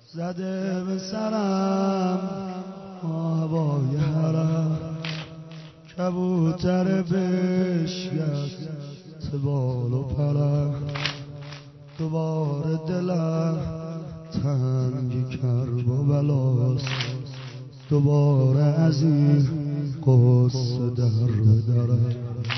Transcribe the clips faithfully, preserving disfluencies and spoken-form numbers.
زده به سرم هوای حرم، کبوتر بشکست بال و پرم، دوباره دلم تنگ کرب و بلاست، دوباره از این قصه در به درم.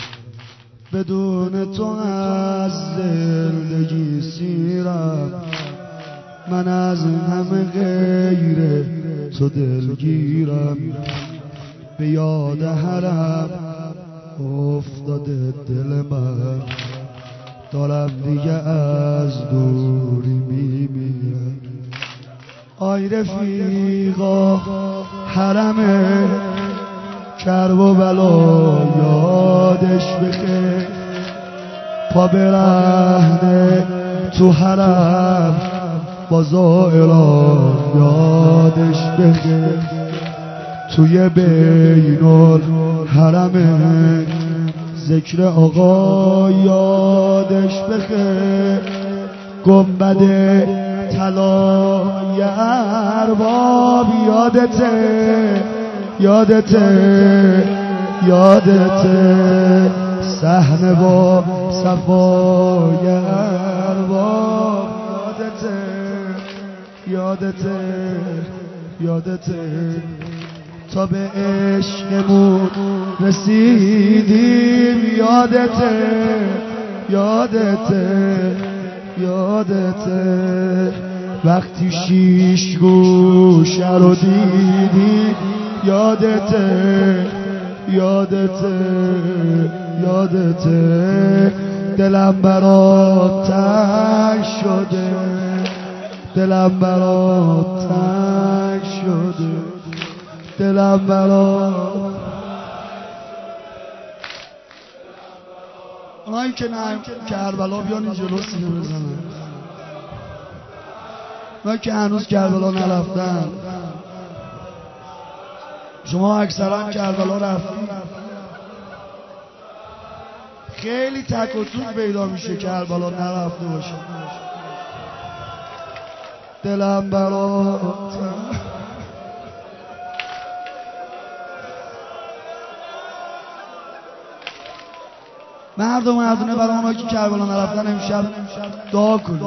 بدون تو از زندگی سیرم، من از همه غیر تو دلگیرم. به یاد حرم افتاده دل من، دارم دیگه از دوری میمیرم. آی رفیقا حرمه کرب و بلا یادش بخیر، پا برهنه تو حرم با زائران یادش بخیر. توی بین الحرم ذکر آقا یادش بخیر. گنبد طلای ارباب یادته یادته یادته، صحنه با صفای ارباب یادته یادته. تا به عشقمون رسیدیم یادته یادته یادته. وقتی شیش گوشه رو دیدی یادته یادته یادته. دلم برات تنگ شده دلم برات تنگ شده دلم برات. اونایی که نه کربلا بیان این جلو سینه بزنن، اونایی که هنوز کربلا نرفتن. شما اکثرا کربلا رفتید، خیلی تک و توک پیدا میشه کربلا نرفته باشه. دلم برات مردم مردونه برای اونایی که کربلا نرفتن امشب دعا کنید.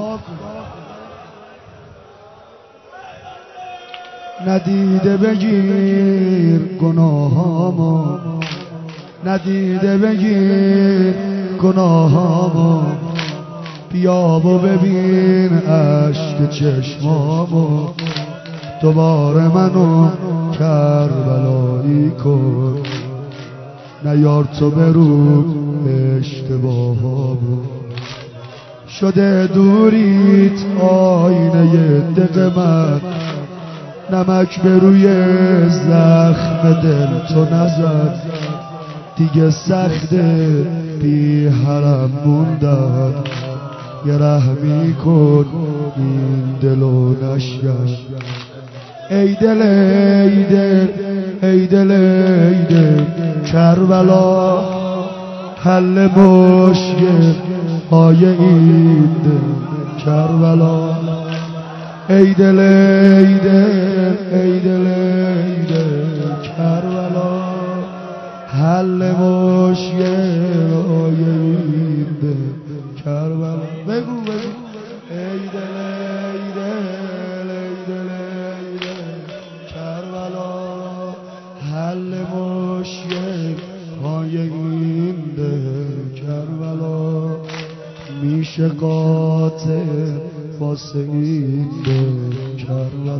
ندیده بگیر گناهامو، ندیده بگیر گناهامو، بیا و ببین عشق چشمامو، دوباره منو کربلایی کن، نیار تو برو اشتباهامو. شده دوریت آینه دق من، نمک به روی زخم دل تو نزد، دیگه سخته بی حرم موندن، یه رحمی کن این دلو نشکن. ای دل ای دل ای دل ای دل کربلا، حل مشکل های این دل کربلا. ای دل ای دل ای دل ای دل کربلا، حل مشکل های این دل کربلا. بگو بگو ای دل ای دل ای دل ای دل کربلا، حل مشکل های این دل کربلا. میشه قاتل واسه این دل کربلا.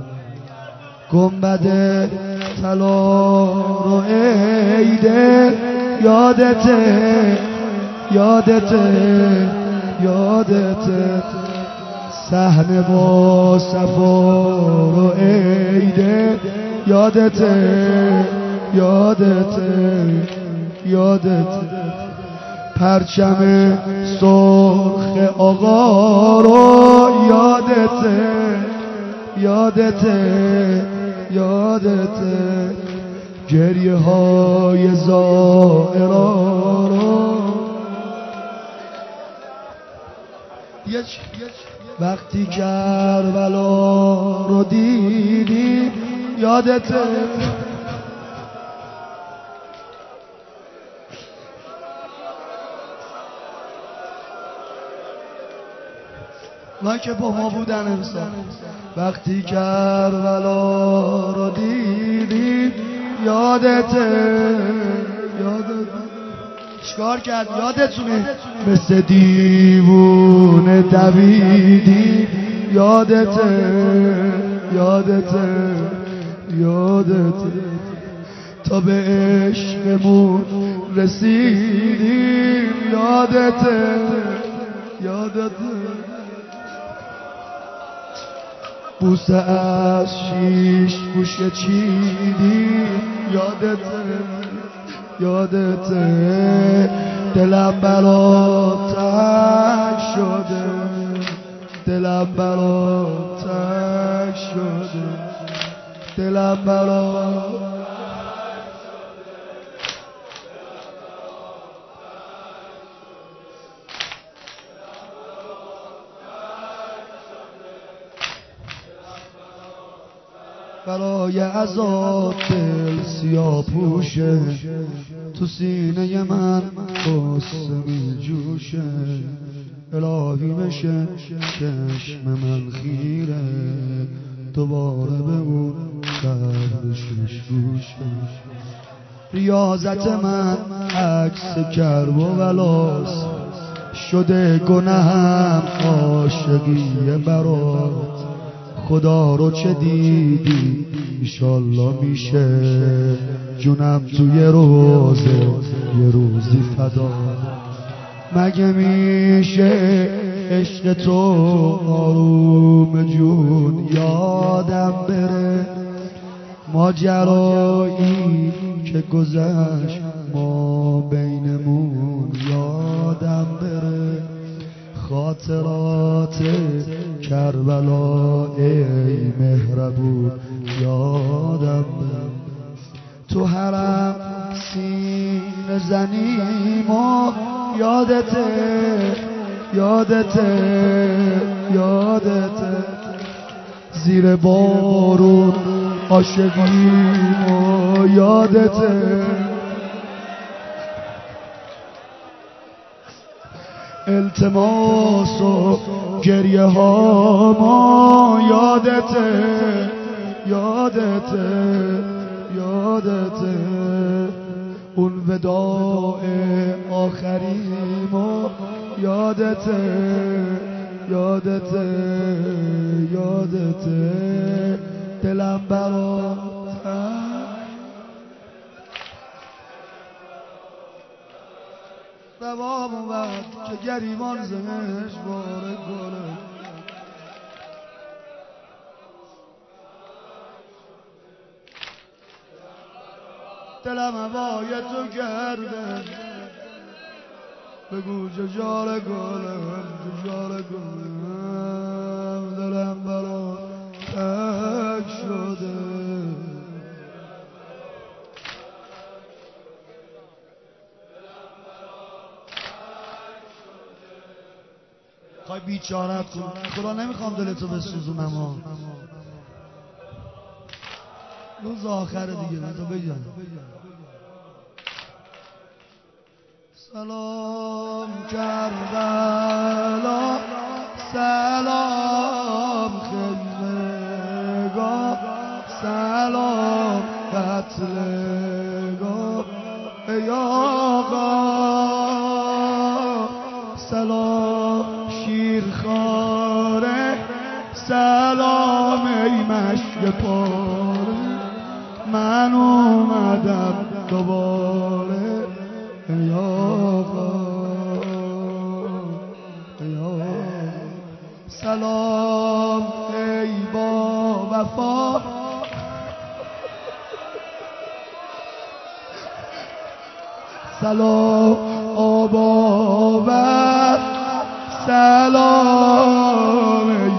گنبد طلا رو ای دل یادته یادته یادته، صحنه با صفا رو ای دل یادته یادته یادته. پرچم سرخ آقا رو یادته یادته یادته. گریه های زائران رو وقتی کربلا رو دیدی یادته ما که با ما بودن امسال وقتی کربلا رو دیدی یادته یادته چیکار کرد یادتونه مثل دیوونه دویدی یادته یادته یادته تا به عشقمون رسیدیم یادته یادته بوسه از شیش گوشه چیدی یادته یادته دلم برات تنگ شده دلم برات تنگ شده دلم برات برای عذاب دل سیاه پوشه تو سینه من قصه می جوشه الهی بشه چشم من خیره دوباره به اون قبلشش گوشه ریاضت من عکس کرب و ولاس شده گناهم عاشقی برات خدا رو چه دیدی ایشالله میشه جونم توی روزه یه روزی فدا مگه میشه عشق تو آروم جون یادم بره ماجرایی که گذشت ما بینمون یادم بره خاطرات کربلا ای مهربون یادم بره تو حرم سینه زنیم و یادته یادته یادته زیر بارون عاشقیم و یادته التماس و گریه ها ما یادته یادته یادته اون وداع آخریم و یادته یادته یادته دلم برات دوام اومد که گریبان زمش باره گله دلم هوای تو کرده بگو ججال گلم ججال گلم دلم برا تک شده خواهی بیچارت کن خدا نمیخوام دلتو بسوزونم ها روز آخر دیگه بذار بگم سلام کربلا سلام خیمگاه سلام قتلگاه ای آقا سلام شیرخواره سلام ای مشک پاره من اومدم دوباره ای آقا ای آقا سلام ای با وفا سلام آباور سلام ای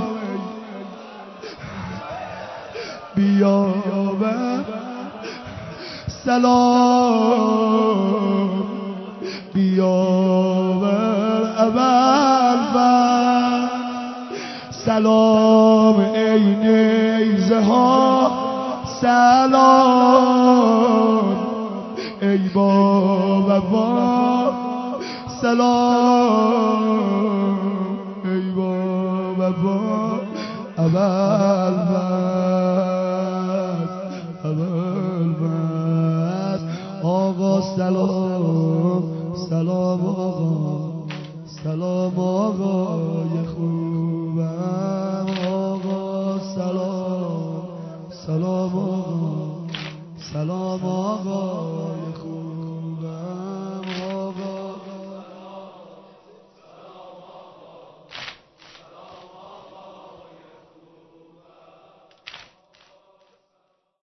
بیاور سلام بیاور اول سلام ای نیزه ها سلام، ای با وفا سلام.